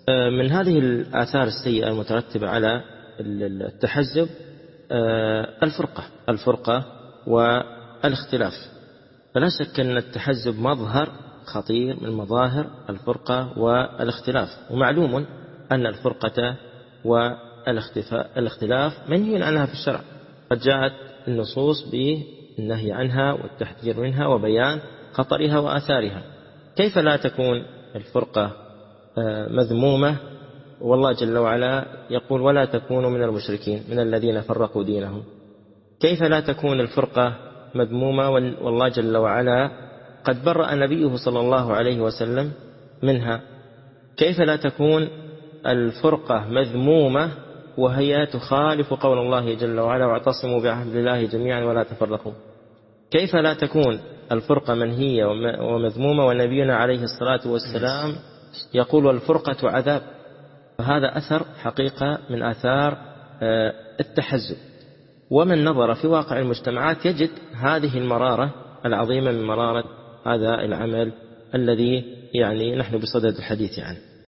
من هذه الآثار السيئة المترتبة على التحزب الفرقة والاختلاف. فلا شك أن التحزب مظهر خطير من مظاهر الفرقة والاختلاف، ومعلوم أن الفرقة والاختلاف منهي عنها في الشرع، قد جاءت النصوص بالنهي عنها والتحذير منها وبيان خطرها وآثارها. كيف لا تكون الفرقة مذمومة؟ والله جل وعلا يقول: ولا تكونوا من المشركين من الذين فرقوا دينهم. كيف لا تكون الفرقة مذمومة والله جل وعلا قد برأ نبيه صلى الله عليه وسلم منها؟ كيف لا تكون الفرقة مذمومة وهي تخالف قول الله جل وعلا: واعتصموا بعهد الله جميعا ولا تفرقوا؟ كيف لا تكون الفرقة منهية ومذمومة ونبينا عليه الصلاة والسلام يقول: والفرقة عذاب؟ فهذا أثر حقيقة من آثار التحزب. ومن نظر في واقع المجتمعات يجد هذه المرارة العظيمة من مرارة هذا العمل الذي نحن بصدد الحديث عنه.